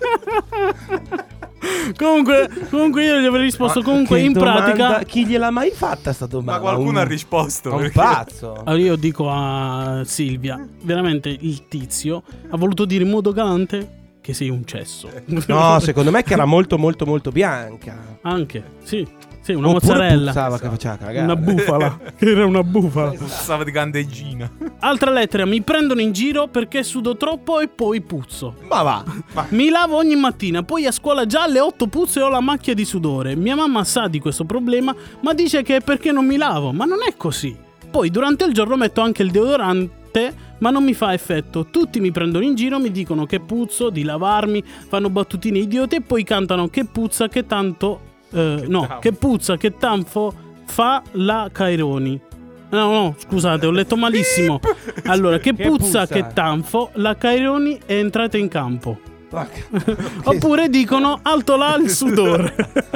Comunque io gli avrei risposto comunque in pratica. Chi gliel'ha mai fatta sta domanda? Ma qualcuno ha risposto. Un pazzo. Allora io dico a Silvia, veramente il tizio ha voluto dire in modo galante che sei un cesso. No, secondo me che era molto molto molto bianca. Anche, sì, una Oppure mozzarella. puzzava che faceva cagare. Una bufala. Era una bufala. Stava di candeggina. Altra lettera: mi prendono in giro perché sudo troppo e poi puzzo. Ma va. Mi lavo ogni mattina, poi a scuola già alle 8 puzzo e ho la macchia di sudore. Mia mamma sa di questo problema, ma dice che è perché non mi lavo. Ma non è così. Poi durante il giorno metto anche il deodorante, ma non mi fa effetto. Tutti mi prendono in giro, mi dicono che puzzo, di lavarmi, fanno battutine idiote e poi cantano che puzza, che tanto... che puzza, che tanfo fa la Caironi. No, scusate, ho letto malissimo. Allora, che puzza, che tanfo, la Caironi è entrata in campo. Oppure dicono alto là il sudore.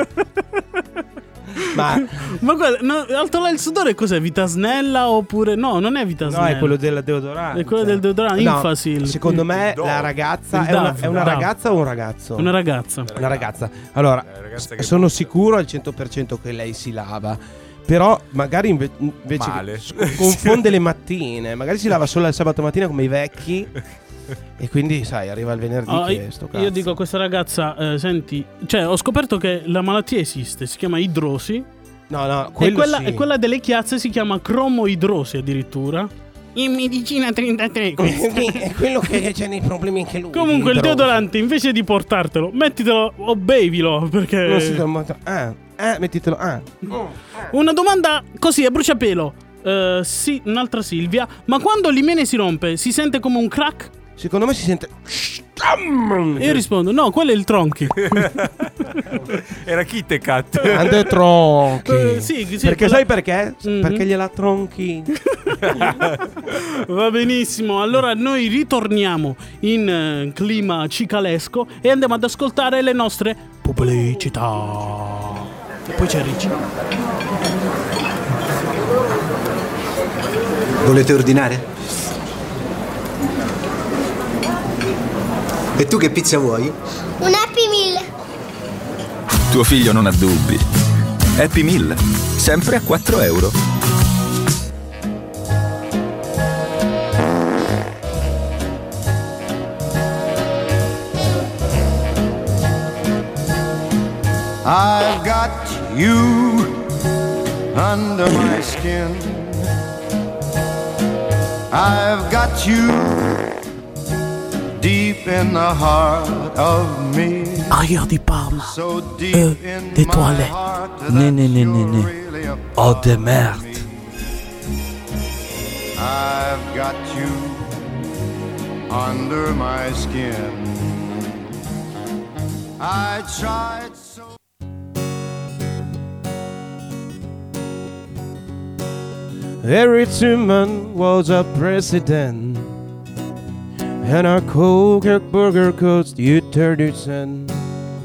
Ma guarda, no, alto là il sudore cos'è? Vitasnella oppure no, non è Vitasnella. No, è quello del deodorante. È quello del deodorante, no, Infasil. Secondo me la ragazza è una ragazza o un ragazzo? Una ragazza. Una ragazza. Allora, sono sicuro al 100% che lei si lava. Però magari invece confonde le mattine. Magari si lava solo il sabato mattina come i vecchi. E quindi sai, arriva il venerdì che sto cazzo. Io dico a questa ragazza, senti, cioè ho scoperto che la malattia esiste, si chiama idrosi. No, e quella delle chiazze si chiama cromoidrosi addirittura. In medicina 33. È quello che c'è nei problemi anche lui. Comunque il deodorante, invece di portartelo, mettitelo o bevilo, perché non si mettitelo. Una domanda così a bruciapelo. Sì, un'altra Silvia. Ma quando l'imene si rompe, si sente come un crack? Secondo me si sente. Io rispondo: no, quello è il tronchi. Era Kit Kat. Ande tronchi. Sì, perché sai perché? Perché gliela tronchi. Va benissimo. Allora noi ritorniamo in clima cicalesco e andiamo ad ascoltare le nostre pubblicità. E poi c'è Ricci. Volete ordinare? E tu che pizza vuoi? Un Happy Meal. Tuo figlio non ha dubbi. Happy Meal, sempre a 4 euro. I've got you under my skin. I've got you deep in the heart of me. Aria di Parma. So deep in des my toilettes. heart that Ne. you're really a Oh part de of merde. me. I've got you under my skin. I tried so. Harry Truman was a president, and a Coke burger cost you 30 cents.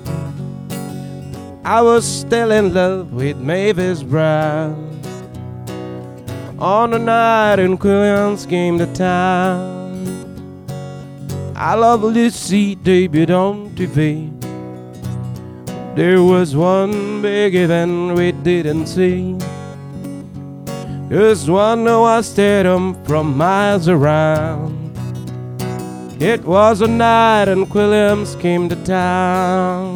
I was still in love with Mavis Brown on the night in Quillians came to town. I love Lucy debuted on TV. There was one big event we didn't see. Just one was stadium from miles around. It was a night and Quilliams came to town.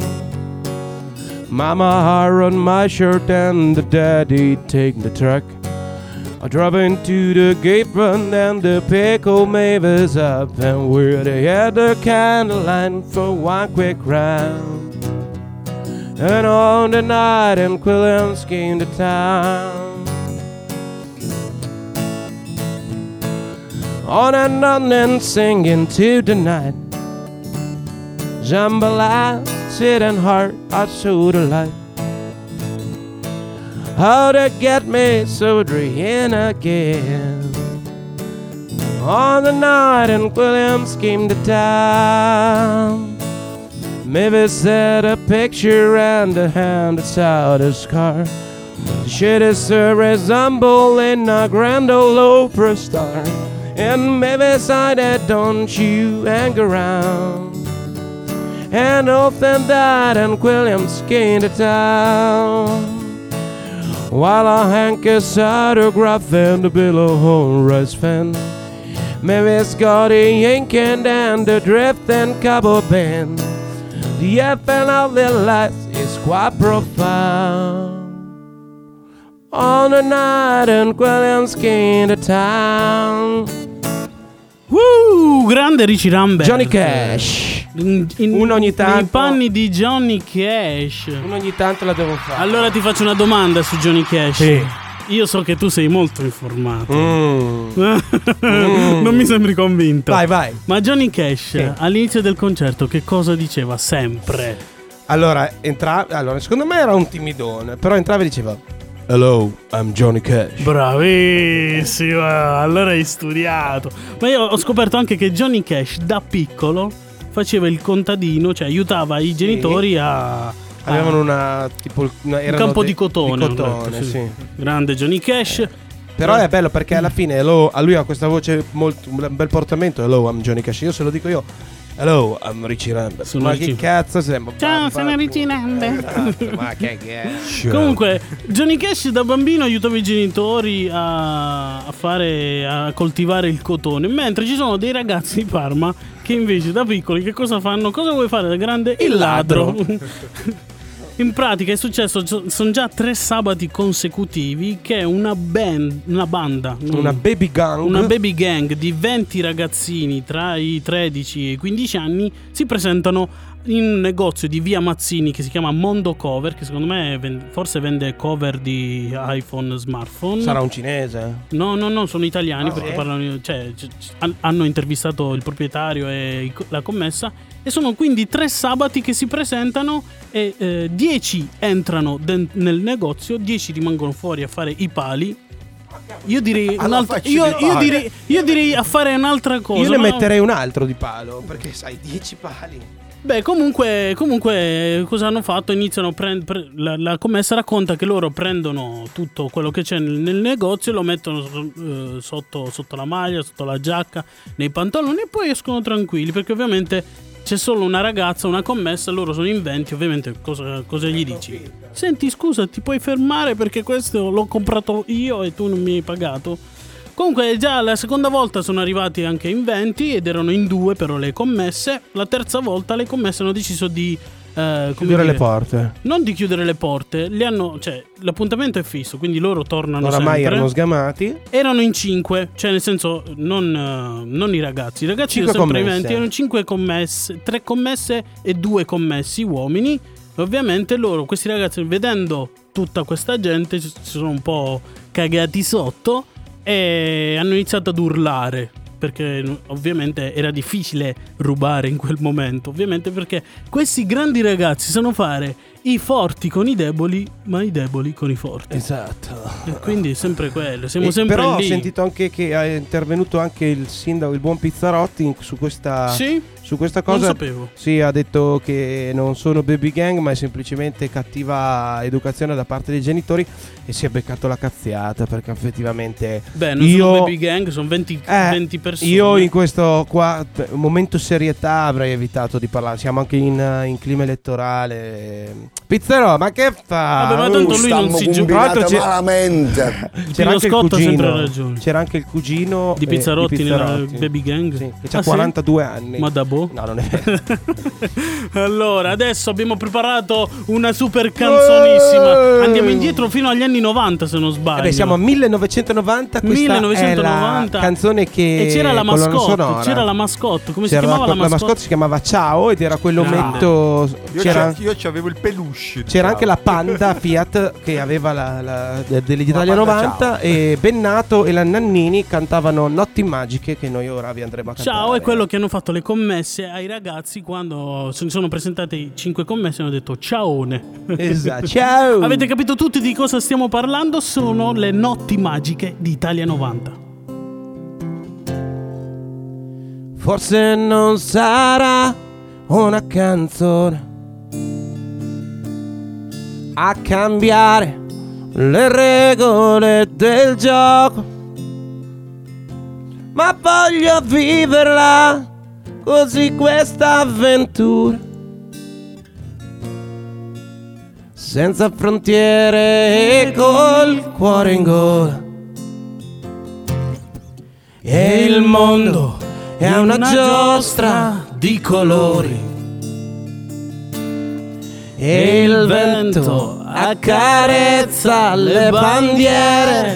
Mama run my shirt and the daddy take the truck. I drove into the apron and the pickle Mavis up, and where they had the candlelight for one quick round. And on the night and Quilliams came to town. On and on and singing to the night. Jambalaya, sit and heart, I saw the light. How to get me so dreaming again. On the night and Quilliams came to town. Mavis had a picture and a hand that's out a scar. She is resembling a grand old opera star. And Mavis I said, don't you hang around. And often died and Quilliams came to town. While I hank his autograph and the Billow Horse fan. Mavis got a yanking and the drift and cowboy band. The effect of their lives is quite profound. On the night and Quilliams came to town. Grande Richie Rambert. Johnny Cash. Uno ogni tanto. Nei panni di Johnny Cash. Uno ogni tanto la devo fare. Allora ti faccio una domanda su Johnny Cash. Sì. Io so che tu sei molto informato. Non mi sembri convinto. Vai. Ma Johnny Cash all'inizio del concerto che cosa diceva sempre? Allora, secondo me era un timidone, però entrava e diceva "Hello, I'm Johnny Cash". Bravissimo, allora hai studiato. Ma io ho scoperto anche che Johnny Cash da piccolo faceva il contadino, cioè aiutava i genitori a... Avevano un campo di cotone. Sì. Grande Johnny Cash. Però è bello perché alla fine a lui ha questa voce molto, un bel portamento. "Hello, I'm Johnny Cash". Io se lo dico io, "Hello, I'm Richie Rambert". Ma che cazzo sembra? Ciao, sono Richie Rambert. Ma che è? Comunque, Johnny Cash da bambino aiutava i genitori a coltivare il cotone, mentre ci sono dei ragazzi di Parma che invece da piccoli che cosa fanno? Cosa vuoi fare da grande? Il ladro. In pratica è successo, sono già 3 sabati consecutivi che una banda, una baby gang di 20 ragazzini tra i 13 e i 15 anni si presentano in un negozio di via Mazzini che si chiama Mondo Cover, che secondo me forse vende cover di iPhone, smartphone. Sarà un cinese? No, sono italiani perché parlano, hanno intervistato il proprietario e la commessa. E sono quindi 3 sabati che si presentano e 10 entrano nel negozio, 10 rimangono fuori a fare i pali. Io direi io direi a fare un'altra cosa. Io ne metterei un altro di palo, perché sai, 10 pali. Beh, comunque cosa hanno fatto? Iniziano la commessa racconta che loro prendono tutto quello che c'è nel negozio e lo mettono sotto la maglia, sotto la giacca, nei pantaloni e poi escono tranquilli, perché ovviamente c'è solo una ragazza, una commessa, loro sono in 20, ovviamente cosa gli dici? Senti, scusa, ti puoi fermare perché questo l'ho comprato io e tu non mi hai pagato? Comunque già la seconda volta sono arrivati anche in 20 ed erano in 2 però le commesse. La terza volta le commesse hanno deciso di chiudere le porte. Non di chiudere le porte, l'appuntamento è fisso, quindi loro tornano oramai sempre. Erano sgamati. Erano in 5, cioè nel senso non i ragazzi. I ragazzi erano sempre in 20, erano 5 commesse, 3 commesse e 2 commessi uomini. Ovviamente questi ragazzi, vedendo tutta questa gente, si sono un po' cagati sotto e hanno iniziato ad urlare, perché ovviamente era difficile rubare in quel momento, ovviamente perché questi grandi ragazzi sanno fare i forti con i deboli, ma i deboli con i forti. Esatto. E quindi è sempre quello, siamo sempre però lì. Ho sentito anche che è intervenuto anche il sindaco, il buon Pizzarotti, su questa, su questa cosa. Non sapevo. Sì, ha detto che non sono baby gang, ma è semplicemente cattiva educazione da parte dei genitori, e si è beccato la cazziata, perché effettivamente non sono baby gang, sono 20 persone. Io in questo qua momento serietà avrei evitato di parlare. Siamo anche in clima elettorale. Pizzerò, ma che fa? Vabbè, ma tanto lui non si gioca malamente. C'era anche il Scotto ha sempre cugino. ragione. C'era anche il cugino Di Pizzarotti nella baby gang. Sì, che ha 42 anni. Ma da boh? No, non è vero. Allora, adesso abbiamo preparato una super canzonissima. Andiamo indietro fino agli anni 90, se non sbaglio. Siamo a 1990. Questa 1990. è la canzone che e c'era la colonna mascotte. sonora. C'era la mascotte. Come C'era si chiamava la la mascotte? mascotte si chiamava Ciao, ed era quell'ometto. Io c'avevo il peluche. C'era anche la Panda Fiat che aveva dell'Italia 90, e Bennato e la Nannini cantavano Notti magiche, che noi ora vi andremo a cantare. Ciao è quello che hanno fatto le commesse ai ragazzi quando si sono presentate 5 commesse e hanno detto ciaone. Esatto, ciao. Avete capito tutti di cosa stiamo parlando? Sono le Notti magiche di Italia 90. Forse non sarà una canzone a cambiare le regole del gioco, ma voglio viverla così questa avventura, senza frontiere e col cuore in gola. E il mondo è una giostra di colori, e il vento accarezza le bandiere.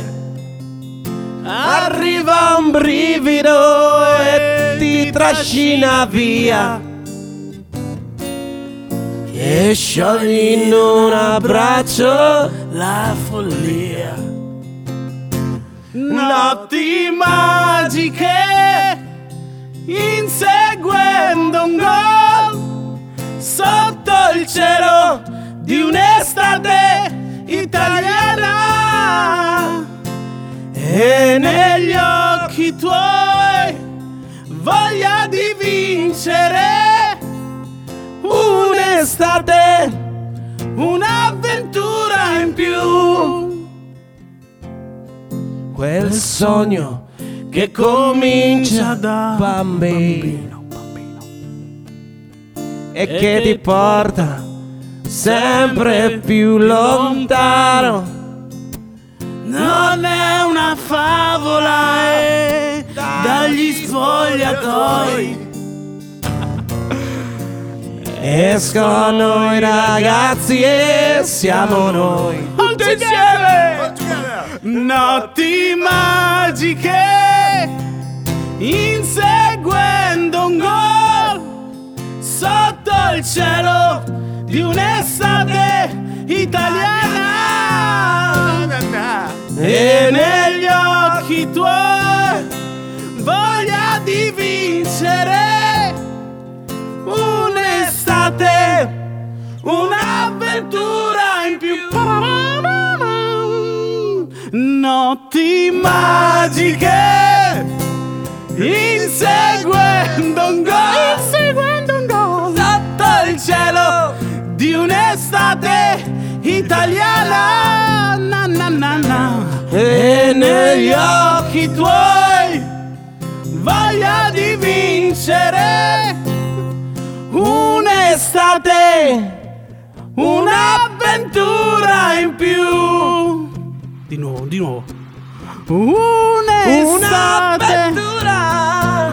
Arriva un brivido e ti trascina via, e sciogli in un abbraccio la follia. Notti magiche, inseguendo un gol sotto il cielo di un'estate italiana, e negli occhi tuoi voglia di vincere un'estate, un'avventura in più. Quel sogno che comincia da bambino e che ti porta sempre più lontano. Non è una favola, è dagli spogliatoi escono i ragazzi e siamo noi tutti insieme. Notti magiche, inseguendo un gol sotto il cielo di un'estate italiana, e negli occhi tuoi voglia di vincere un'estate, un'avventura in più. Notti magiche, inseguendo un gol sotto il cielo di un'estate italiana, na na na na. E negli occhi tuoi voglia di vincere un'estate, un'avventura in più. Di nuovo. Un'avventura.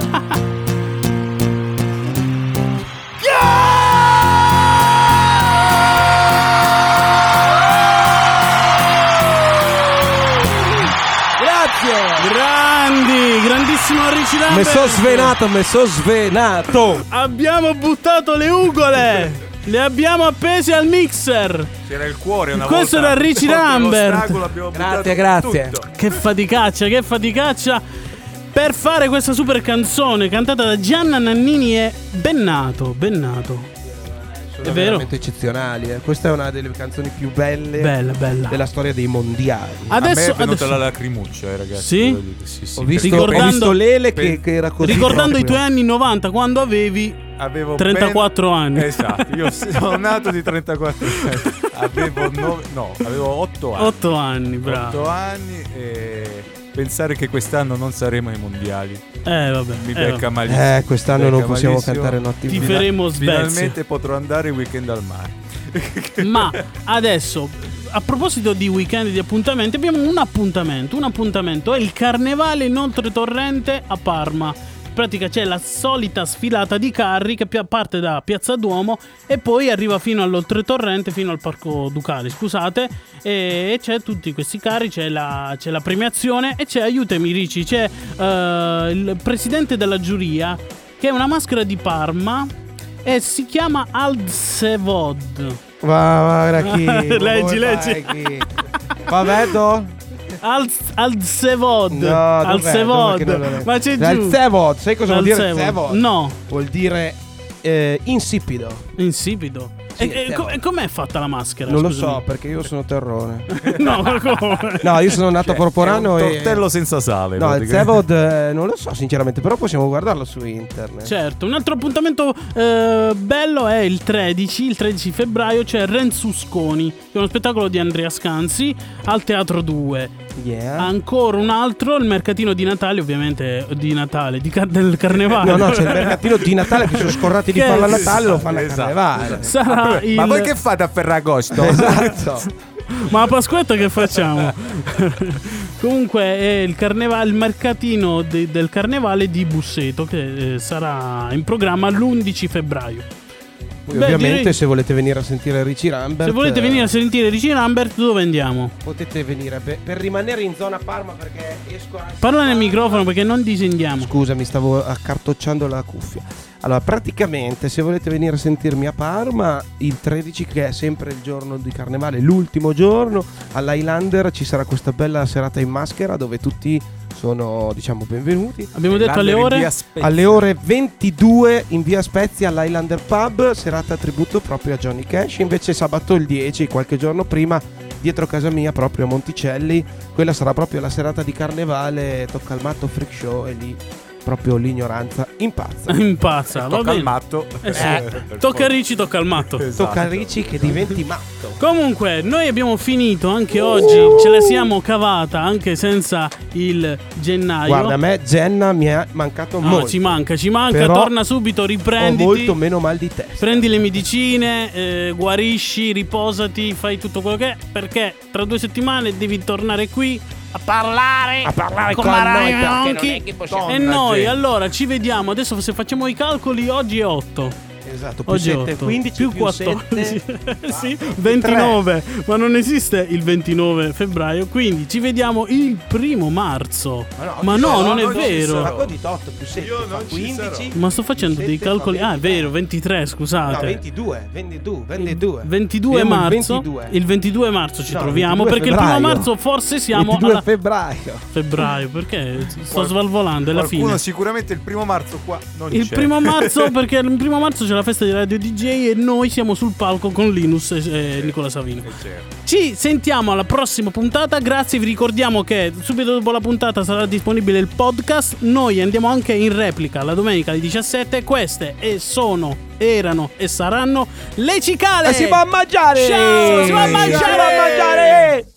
Grandissimo Richie Lambert. Mi so svenato. Abbiamo buttato le ugole, le abbiamo appese al mixer. C'era il cuore una Questo volta. era Richie Lambert. Grazie. Tutto. Che faticaccia per fare questa super canzone cantata da Gianna Nannini e Bennato. sono vero. veramente eccezionali. Questa è una delle canzoni più belle Bella. della storia dei mondiali. Adesso, a me è venuta adesso- la lacrimuccia, ragazzi. Sì? Sì. Ho visto Ricordando- Lele che era così. Ricordando i proprio. tuoi anni 90 quando avevi Avevo 34 anni. Esatto, io sono nato di 34 anni. Avevo 8 anni. 8 anni, bravo. 8 anni e pensare che quest'anno non saremo ai mondiali. Vabbè. Mi becca malissimo. Quest'anno Mi non becca possiamo malissimo. cantare Notti in Ti Mare. faremo Svezia. Finalmente potrò andare il weekend al mare. Ma adesso, a proposito di weekend e di appuntamenti, abbiamo un appuntamento. È il Carnevale in Oltretorrente a Parma. In pratica c'è la solita sfilata di carri che parte da Piazza Duomo e poi arriva fino all'Oltretorrente, fino al Parco Ducale, scusate. E c'è tutti questi carri, c'è la premiazione e c'è, aiutami Ricci, c'è il presidente della giuria che è una maschera di Parma e si chiama Aldsevod. Guarda chi. Leggi. Va vedo? Aldsevod. No, Aldsevod. Ma c'è giù. Aldsevod, sai cosa vuol dire Aldsevod? Aldsevod? No. Vuol dire insipido. Insipido. Sì, E com'è fatta la maschera? Non lo scusami? so, perché io sono terrone. No, ma come? No, io sono nato a Porporano È un e tortello senza sale. no, il praticamente. Sevod non lo so sinceramente, però possiamo guardarlo su internet. Certo, un altro appuntamento bello è il 13 febbraio c'è Renzusconi, che è uno spettacolo di Andrea Scanzi al Teatro 2. Yeah. Ancora un altro, il mercatino di Natale, ovviamente del Carnevale. No, c'è il mercatino di Natale che sono scorrati di Che- farlo a Natale, lo fanno a Esatto. Carnevale. Sarà il... Ma voi che fate a Ferragosto? Esatto. Ma a Pasquetta che facciamo? Comunque è il mercatino del Carnevale di Busseto che sarà in programma l'11 febbraio. Poi, Beh, ovviamente direi- se volete venire a sentire Richie Rambert, Se volete venire a sentire Ricci Rambert, dove andiamo? potete venire per rimanere in zona Parma, perché esco a... Parla nel microfono perché non disendiamo. Scusa, mi stavo accartocciando la cuffia. Allora, praticamente, se volete venire a sentirmi a Parma, il 13, che è sempre il giorno di Carnevale, l'ultimo giorno, all'Highlander ci sarà questa bella serata in maschera dove tutti sono, diciamo, benvenuti. Abbiamo detto alle ore? Alle ore 22 in via Spezia all'Highlander Pub, serata tributo proprio a Johnny Cash. Invece sabato il 10, qualche giorno prima, dietro casa mia, proprio a Monticelli, quella sarà proprio la serata di Carnevale, tocca al matto freak show, e lì proprio l'ignoranza impazza. Impazza, va Tocca al bene. matto. Tocca a Ricci, tocca al matto. Tocca a Ricci che diventi matto. Comunque, noi abbiamo finito anche oggi. Ce la siamo cavata anche senza il gennaio. Guarda, a me Jenna mi è mancato No, molto. ci manca. Però Torna subito, ho riprenditi. molto meno mal di testa. Prendi le medicine, guarisci, riposati, fai tutto quello che è, perché tra 2 settimane devi tornare qui a parlare con noi, Mario perché non Ronchi. è che possiamo- E noi allora ci vediamo adesso. Se facciamo i calcoli, oggi è 8. Esatto, più Oggi è 7, 8, 15 più più 14 7. sì, 29. Ma non esiste il 29 febbraio. Quindi ci vediamo il 1 marzo. Ma no, non è vero. Ma con 18 più 7 fa 15. Ma sto facendo dei Sette calcoli. fa Ah, è vero, 23, No, scusate. 22. 22 Siamo marzo. Il 22 marzo ci No, troviamo 22 perché il 1 febbraio. marzo forse siamo 22 alla febbraio. febbraio, perché sto svalvolando, è la Qualcuno fine. sicuramente il 1 marzo qua non Il c'è. 1 marzo, perché il 1 marzo c'è la festa di Radio DJ e noi siamo sul palco con Linus e Nicola Savino. Ci sentiamo alla prossima puntata. Grazie, vi ricordiamo che subito dopo la puntata sarà disponibile il podcast. Noi andiamo anche in replica la domenica alle 17. Queste erano e saranno le cicale. Si va a mangiare! Ciao, si va a mangiare! Si va a mangiare!